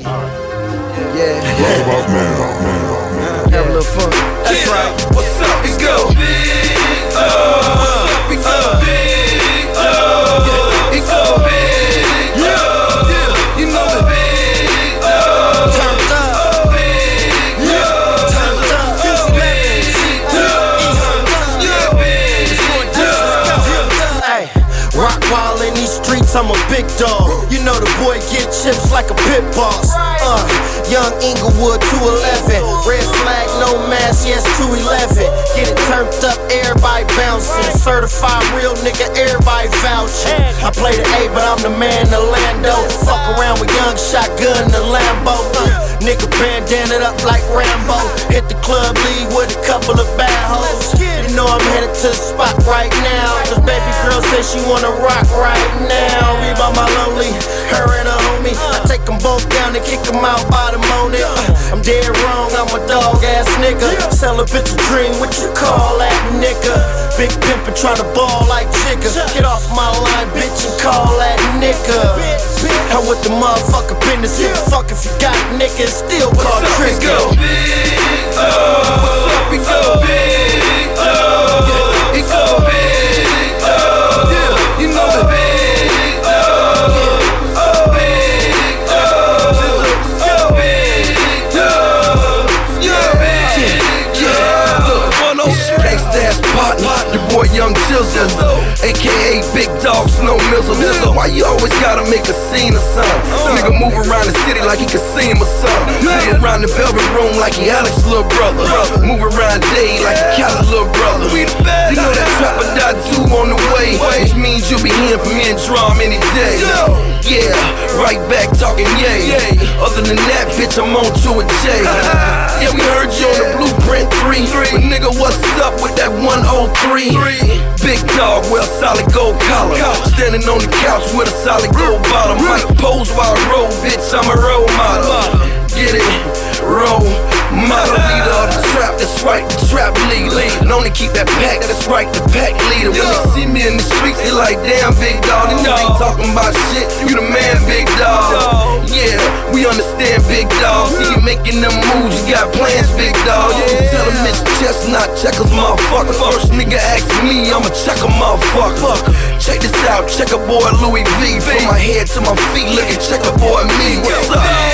Yeah. Right about now. Have a little fun. That's right. What's up? Let's go. Big dog. What's up? We go. Big dog. It's so big dog. You know the big dog. Turned up. Big dog. Turned up. Hey, rock wall in these streets, I'm a big dog. You know the boy get chips like a pit boss. Young Inglewood 211, red flag, no mask, yes 211. Get it turned up, everybody bouncing. Certified real nigga, everybody vouching. I play the A, but I'm the man, the Lando. Fuck around with young shotgun, the Lambo. Nigga bandana up like Rambo. Hit the club, leave with a couple of bad hoes. You know I'm headed to the spot right now. Cause baby girl says she wanna rock right now. Read about my lonely, her and her homie. I take them both down and kick them out by the morning. I'm dead wrong, I'm a dog ass nigga. Sell a bitch a dream, what you call that nigga? Big pimpin' tryna ball like Jigga. Get off my line, bitch, and call that nigga. I'm with the motherfucker business. Give a fuck if you got niggas, still call Let's Trigger. go. Big dog. What's up? We go. Big dog. It's so big dog. You know the big dog. Big dog. Big dog. Big dog. Look, 106 gangsta-ass partner, your boy Young Jizzle, aka Big Dog Snow Mizzle. Why you always gotta make a scene or something? Nigga move around the city like he Kasim or something. Be around the velvet room like he Alex little brother. Move around day like he Khaled little brother. You know that Trapper Dot 2 on the way, which means you'll be hearing from me and Drum any day. Yeah, right back talking yay. Other than that, bitch, I'm on to a J. Yeah, we heard you on the Blueprint 3. But nigga, what's up with that 103? Big dog, well, solid gold collar. Standing on the couch with a solid gold bottom. Might pose while I roll, bitch, I'm a role model. Get it? Role model, leader of the trap, that's right, the trap leader. And only keep that pack, that's right, the pack leader. When they see me in the streets, they like, damn, big dog. These niggas ain't talking about shit, you the man, big dog. Yeah, we understand, big dog. See you making them moves, you got plans, big dog. You can tell them it's chestnut checkers, motherfucker. First nigga ask me, I'ma check a motherfucker. Check this out, check a boy Louis V. From my head to my feet, look at check a boy me. What's up?